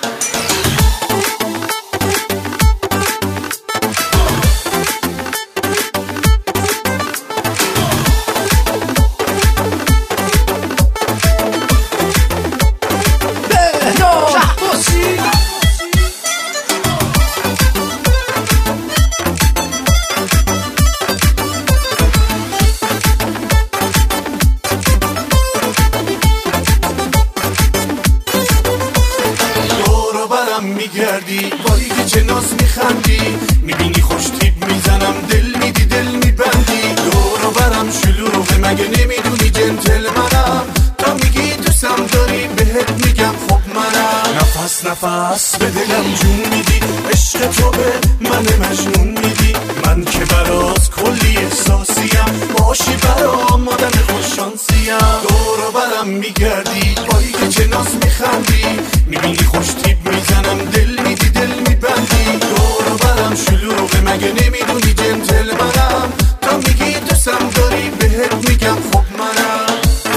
میگردی بایی که چه ناز میخندی، میبینی خوش تیپ میزنم دل میدی دل میبندی. دور و برم شلوغه مگه نمیدونی جنتلمنم، تا میگی دوستم داری بهت میگم خب منم. نفس نفس به دلم جون میدی، عشق تو به من مجنون میدی. من که برات کلی احساسیم، باشی برام آدم خوششانسیم. دور و برم میگردی بایی که چه ناز میخندی، میبینی خوش تیپ میزنم دل میدی دل میبندی. دور و برم شلوغه مگه نمیدونی جنتلمنم، تا میگی دوستم داری بهت میگم خب منم.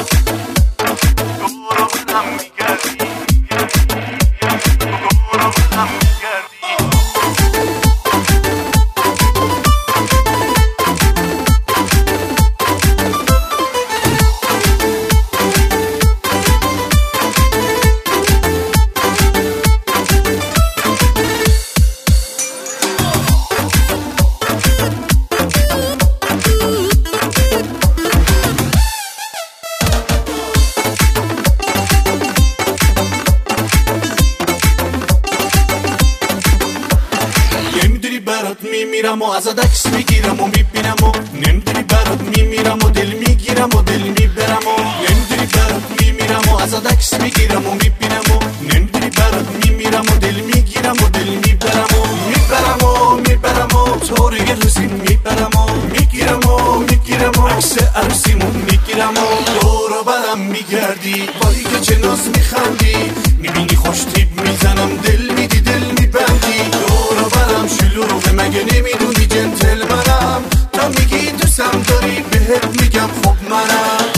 دور و برم میگردی، دور و برم میگردی. برات میمیرم و ازت عکس میگیرم و میبینم و نمیدونی برات میمیرم و دل میگیرم و دل میبرم و نمیدونی برات میمیرم و ازت عکس میگیرم و میبینم و نمیدونی برات میمیرم و دل میگیرم و دل میبرم و میبرم و میبرم و طوری روزی میبرم و میگیرم و میگیرم و عکس عروسیمون میگیرم و دور و برم میگردی بایی که چه ناز میخندی، میبینی خوش تیپ میزنم دل میدی دل میبندی. دور و برم شلوغه مگه نمیدونی جنتلمنم، تا میگی دوستم داری بهت میگم خب منم.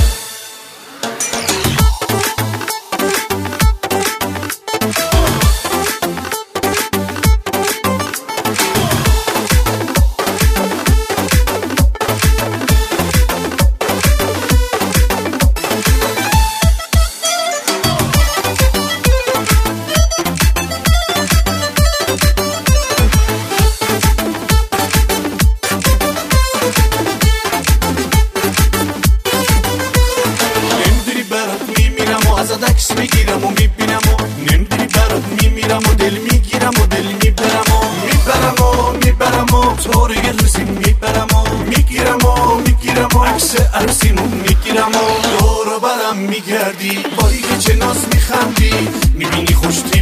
ازت عکس میگیرم و میبینم و نمیدونی برات میمیرم و دل میگیرم و دل میبرم و میبرم و میبرم و طوری روزی میبرم و میگیرم و میگیرم و عکس عروسیمون میگیرم و دور و برم میگردی بایی که چه ناز میخندی، میبینی خوش